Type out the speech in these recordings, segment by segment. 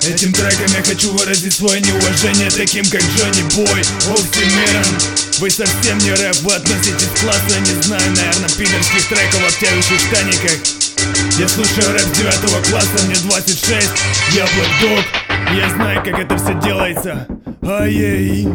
Этим треком я хочу выразить свое неуважение таким, как Джонни Бой, Оксимирон. Вы совсем не рэп, вы относитесь к классу, я не знаю, наверное, пидорских треков в обтягивающих штаниках. Я слушаю рэп с 9 класса, мне 26, я Black Dog, я знаю, как это все делается. Ай-яй.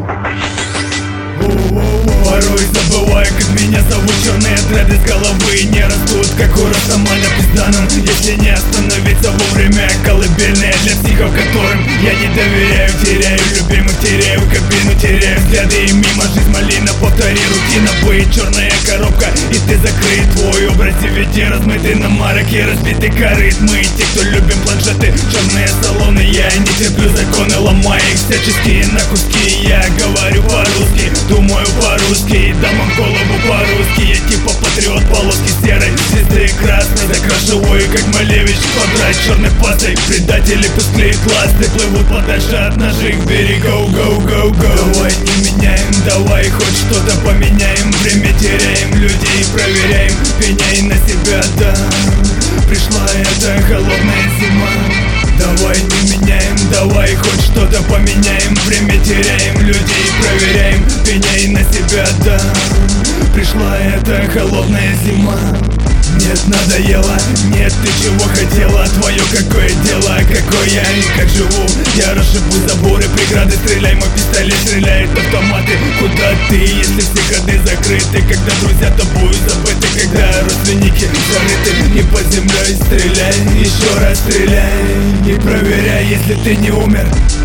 Порой забываю, как меня зовут. Черные дреды с головы не растут, как у Растамана пизданом. Если не остановиться вовремя, колыбельные для психов, которым я не доверяю. Теряю любимых, теряю кабину, теряю взгляды и мимо. Жизнь малина, повтори рутина, бой, черная коробка, и ты закрыт. Твой образ DVD размытый на марке, разбитый корыт. Мы те, кто любим планшеты, черные салоны. Я не терплю законы, ломаю их всячески на куски. Я говорю по-русски, думаю по-русски, дам вам голову по-русски. Я типа патриот, полоски серой, звезды красной. Закрашиваю, как Малевич, квадрат черной пастой. Предатели пусть клеят ласты, плывут подальше от наших берегов. Go. Давай не меняем, давай хоть что-то поменяем. Время теряем, людей проверяем, пеняй на себя, да. Пришла эта холодная зима. Давай не меняем, давай хоть что-то поменяем. Время теряем, людей проверяем, пеняй на себя, да. Пришла эта холодная зима. Нет, надоело, нет, ты чего хотела? Твое какое дело, какой я и как живу? Я расшибу заборы, преграды, стреляй, мой пистолет стреляет автоматы. Куда ты, если все ходы закрыты? Когда друзья тобою забыты, когда родственники зарыты, не под землей стреляй, еще раз стреляй. И проверяй, если ты не умер.